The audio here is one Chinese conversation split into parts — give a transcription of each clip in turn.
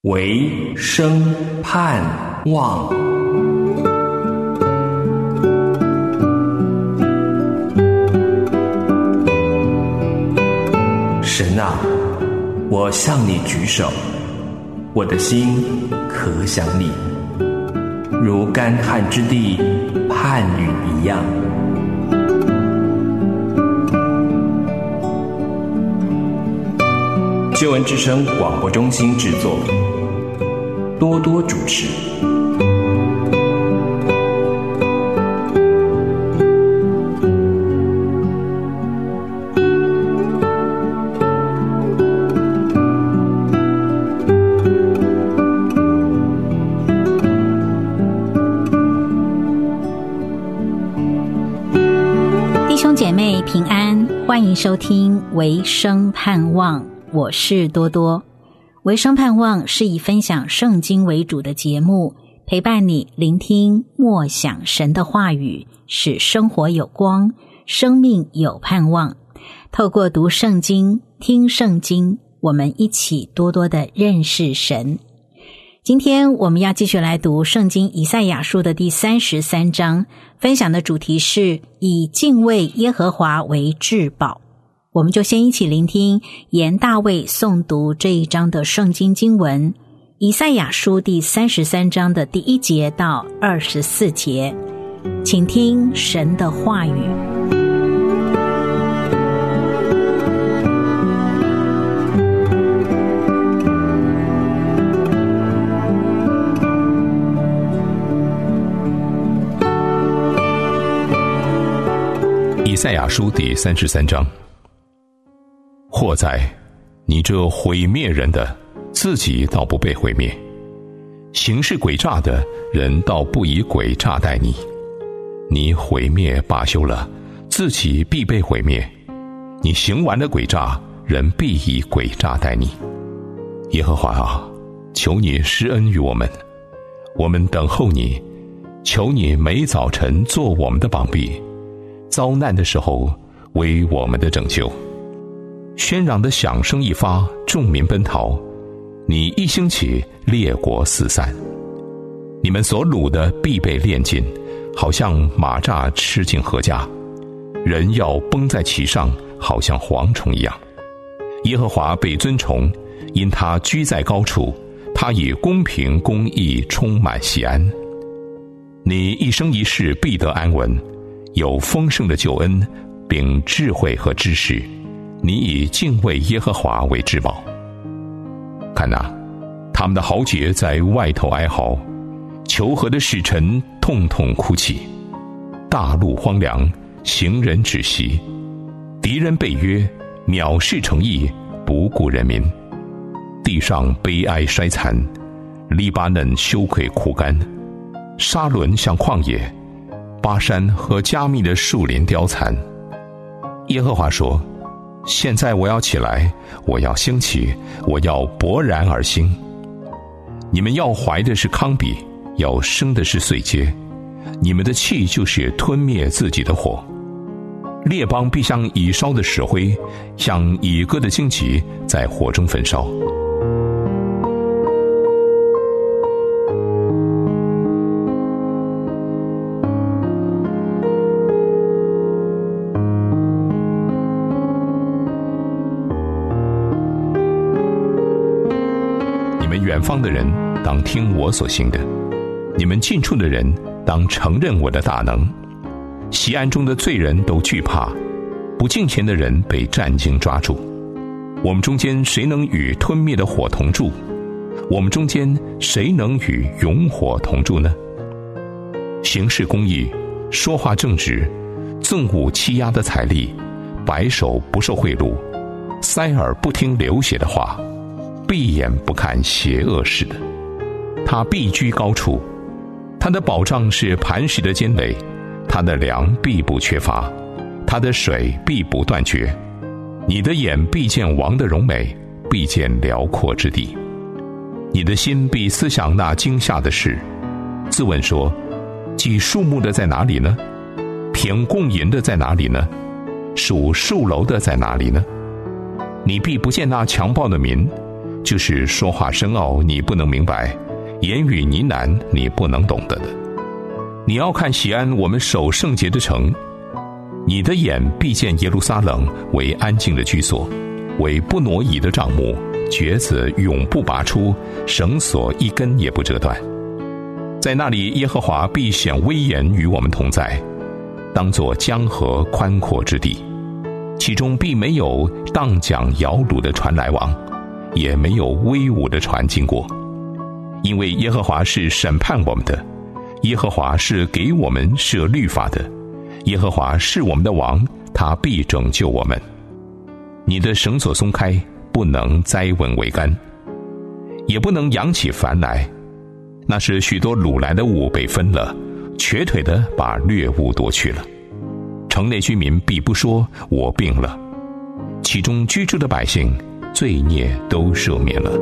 唯生盼望。神啊，我向你举手，我的心可想你，如干旱之地盼雨一样。救恩之声广播中心制作，多多主持。 弟兄姐妹平安，欢迎收听唯生盼望，我是多多。唯生盼望是以分享圣经为主的节目，陪伴你聆听默想神的话语，使生活有光，生命有盼望。透过读圣经、听圣经，我们一起多多的认识神。今天我们要继续来读圣经以赛亚书的第33章，分享的主题是以敬畏耶和华为至宝。我们就先一起聆听严大卫诵读这一章的圣经经文，以赛亚书第33章的第1节到24节，请听神的话语。 以赛亚书第33章。祸哉，你这毁灭人的，自己倒不被毁灭；行事诡诈的人，倒不以诡诈待你。你毁灭罢休了，自己必被毁灭；你行完了诡诈，人必以诡诈待你。耶和华啊，求你施恩于我们，我们等候你，求你每早晨做我们的膀臂，遭难的时候为我们的拯救。喧嚷的响声一发，众民奔逃，你一兴起，列国四散。你们所掳的必被炼尽，好像马蚱吃尽禾稼，人要崩在其上，好像蝗虫一样。耶和华被尊崇，因他居在高处，他以公平公义充满锡安。你一生一世必得安稳，有丰盛的救恩，并智慧和知识。你以敬畏耶和华为至宝。看哪，他们的豪杰在外头哀嚎，求和的使臣痛痛哭泣。大路荒凉，行人止息，敌人被约，藐视诚意，不顾人民。地上悲哀衰残，黎巴嫩羞愧枯干，沙伦像旷野，巴山和加密的树林凋残。耶和华说，现在我要起来，我要兴起，我要勃然而兴。你们要怀的是糠秕，要生的是碎秸，你们的气就是吞灭自己的火。列邦必像已烧的石灰，像已割的荆棘，在火中焚烧。远方的人当听我所行的，你们近处的人当承认我的大能。锡安中的罪人都惧怕，不敬虔的人被战惊抓住。我们中间谁能与吞灭的火同住？我们中间谁能与永火同住呢？行事公义，说话正直，憎恶欺压的财力，白手不受贿赂，塞耳不听流血的话，闭眼不看邪恶事的。他必居高处，他的保障是磐石的坚垒，他的粮必不缺乏，他的水必不断绝。你的眼必见王的荣美，必见辽阔之地。你的心必思想那惊吓的事，自问说，计数目的在哪里呢？凭供银的在哪里呢？数楼的在哪里呢？你必不见那强暴的民， 就是说话深奥你不能明白，言语呢喃你不能懂得的。你要看锡安我们守圣洁的城，你的眼必见耶路撒冷为安静的居所，为不挪移的帐幕，橛子永不拔出，绳索一根也不折断。在那里耶和华必显威严与我们同在，当作江河宽阔之地，其中必没有荡桨摇橹的船来往，也没有威武的船经过。因为耶和华是审判我们的，耶和华是给我们设律法的，耶和华是我们的王，他必拯救我们。你的绳索松开，不能栽稳桅杆，也不能扬起帆来，那是许多掳来的物被分了，瘸腿的把掠物夺去了。城内居民必不说我病了，其中居住的百姓罪孽都赦免了。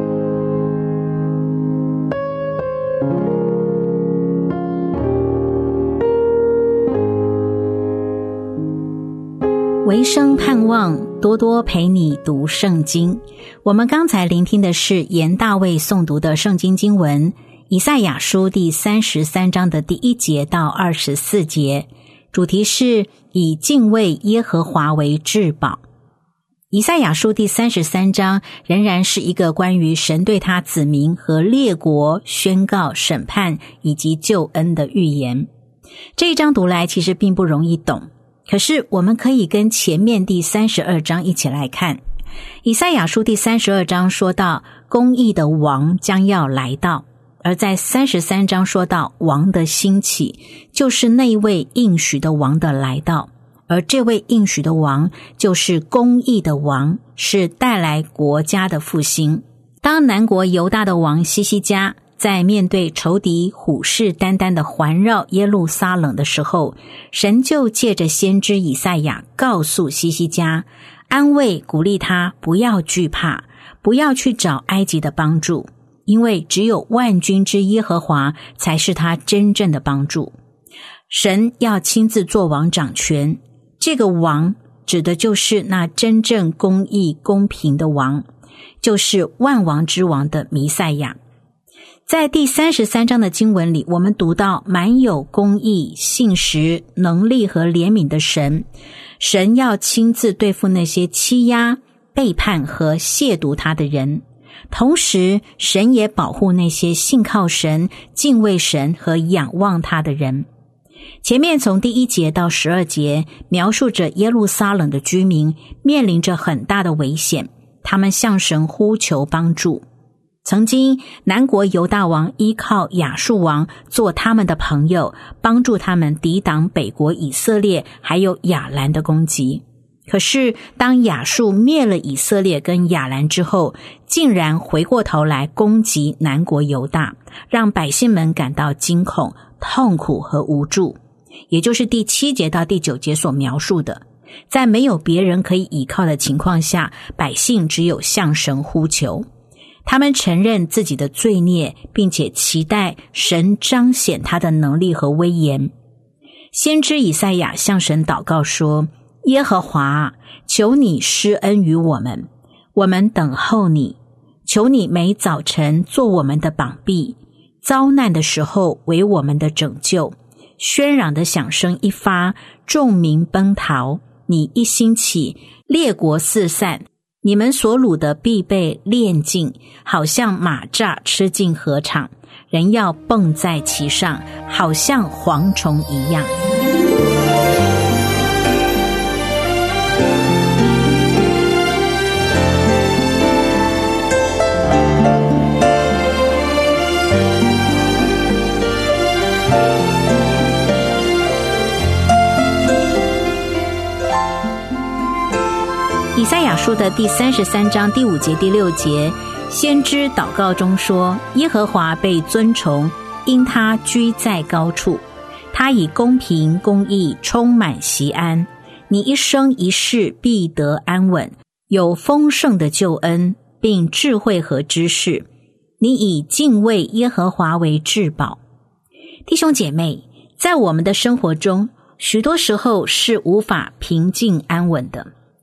唯生盼望，多多陪你读圣经。我们刚才聆听的是严大卫诵读的圣经经文，以赛亚书第33章的第1节到24节，主题是以敬畏耶和华为至宝。以赛亚书第33章仍然是一个关于神对他子民和列国宣告审判以及救恩的预言。这一章读来其实并不容易懂，可是我们可以跟前面第32章一起来看。以赛亚书第32章说到公义的王将要来到，而在33章说到王的兴起，就是那位应许的王的来到，而这位应许的王就是公义的王，是带来国家的复兴。当南国犹大的王西西家在面对仇敌虎视眈眈的环绕耶路撒冷的时候，神就借着先知以赛亚告诉西西家，安慰鼓励他不要惧怕，不要去找埃及的帮助，因为只有万军之耶和华才是他真正的帮助。神要亲自做王掌权，这个王指的就是那真正公义公平的王，就是万王之王的弥赛亚。在第33章的经文里，我们读到满有公义、信实、能力和怜悯的神，神要亲自对付那些欺压、背叛和亵渎他的人，同时神也保护那些信靠神、敬畏神和仰望他的人。前面从第1节到12节描述着耶路撒冷的居民面临着很大的危险，他们向神呼求帮助。曾经南国犹大王依靠亚述王做他们的朋友，帮助他们抵挡北国以色列还有亚兰的攻击。可是当亚述灭了以色列跟亚兰之后，竟然回过头来攻击南国犹大，让百姓们感到惊恐、痛苦和无助，也就是第7节到第9节所描述的。在没有别人可以依靠的情况下，百姓只有向神呼求。他们承认自己的罪孽，并且期待神彰显他的能力和威严。先知以赛亚向神祷告说，耶和华，求你施恩于我们，我们等候你，求你每早晨做我们的膀臂，遭难的时候为我们的拯救。喧嚷的响声一发，众民奔逃，你一兴起，列国四散，你们所掳的必被炼尽，好像马蚱吃尽禾场，人要蹦在其上，好像蝗虫一样。以赛亚书的第33章第5节第6节，先知祷告中说，耶和华被尊崇，因他居在高处，他以公平公义充满锡安，你一生一世必得安稳，有丰盛的救恩并智慧和知识，你以敬畏耶和华为至宝。弟兄姐妹，在我们的生活中，许多时候是无法平静安稳的，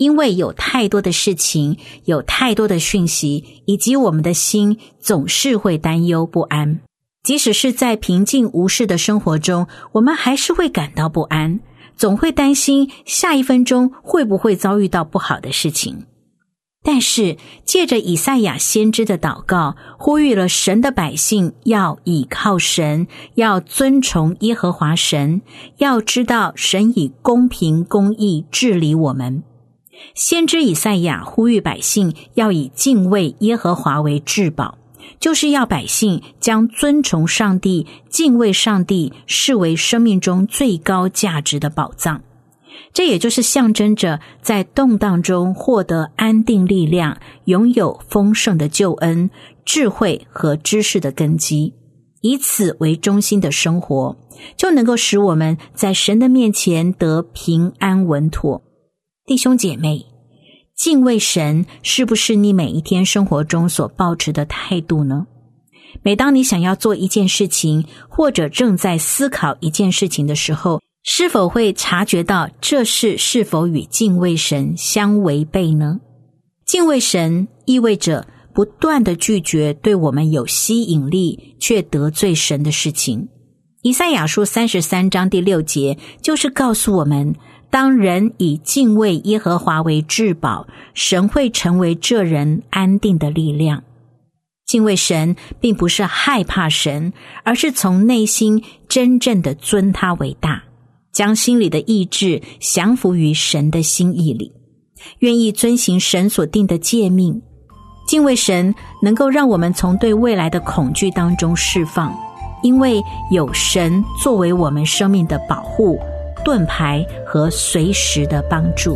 因为有太多的事情，有太多的讯息，以及我们的心总是会担忧不安。即使是在平静无事的生活中，我们还是会感到不安，总会担心下一分钟会不会遭遇到不好的事情。但是借着以赛亚先知的祷告，呼吁了神的百姓要倚靠神，要尊崇耶和华神，要知道神以公平公义治理我们。先知以赛亚呼吁百姓要以敬畏耶和华为至宝，就是要百姓将尊崇上帝、敬畏上帝视为生命中最高价值的宝藏。这也就是象征着在动荡中获得安定力量，拥有丰盛的救恩、智慧和知识的根基，以此为中心的生活，就能够使我们在神的面前得平安稳妥。弟兄姐妹，敬畏神是不是你每一天生活中所抱持的态度呢？每当你想要做一件事情，或者正在思考一件事情的时候，是否会察觉到这事是否与敬畏神相违背呢？敬畏神意味着不断的拒绝对我们有吸引力却得罪神的事情。以赛亚书33章第6节就是告诉我们，当人以敬畏耶和华为至宝，神会成为这人安定的力量。敬畏神并不是害怕神，而是从内心真正的尊他为大，将心里的意志降服于神的心意里，愿意遵行神所定的诫命。敬畏神能够让我们从对未来的恐惧当中释放，因为有神作为我们生命的保护、盾牌和随时的帮助。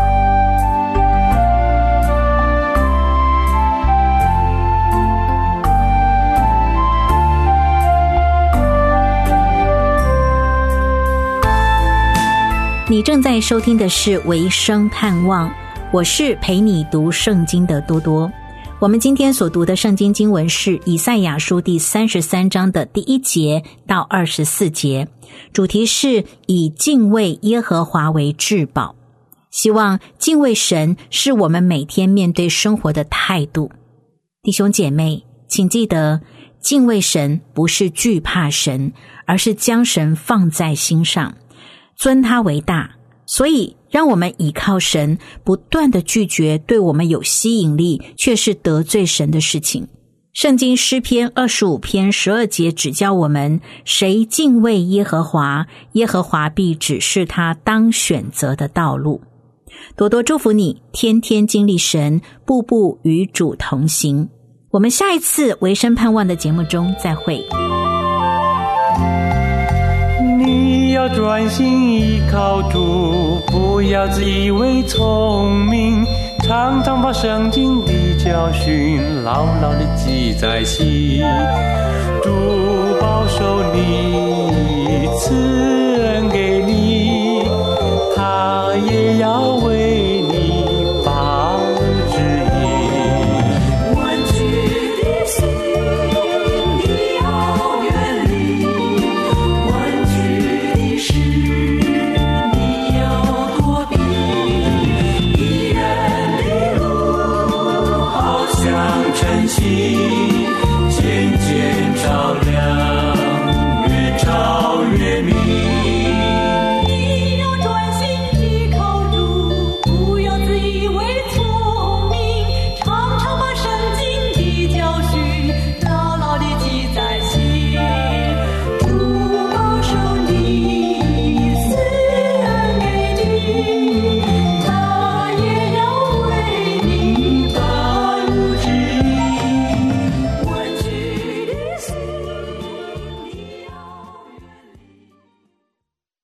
你正在收听的是维生盼望，我是陪你读圣经的多多。我们今天所读的圣经经文是以赛亚书第33章的第1节到24节，主题是以敬畏耶和华为至宝。希望敬畏神是我们每天面对生活的态度。弟兄姐妹，请记得，敬畏神不是惧怕神，而是将神放在心上，尊他为大。所以让我们倚靠神，不断的拒绝对我们有吸引力却是得罪神的事情。圣经诗篇25篇12节指教我们，谁敬畏耶和华，耶和华必指示他当选择的道路。多多祝福你，天天经历神，步步与主同行。我们下一次维生盼望的节目中再会。 你要专心依靠主，不要自以为聪明，常常把圣经的教训牢牢地记在心。主保守你，赐